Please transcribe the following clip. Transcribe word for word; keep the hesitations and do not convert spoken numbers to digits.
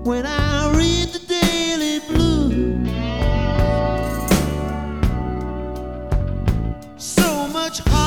when I read the Daily Blues. So much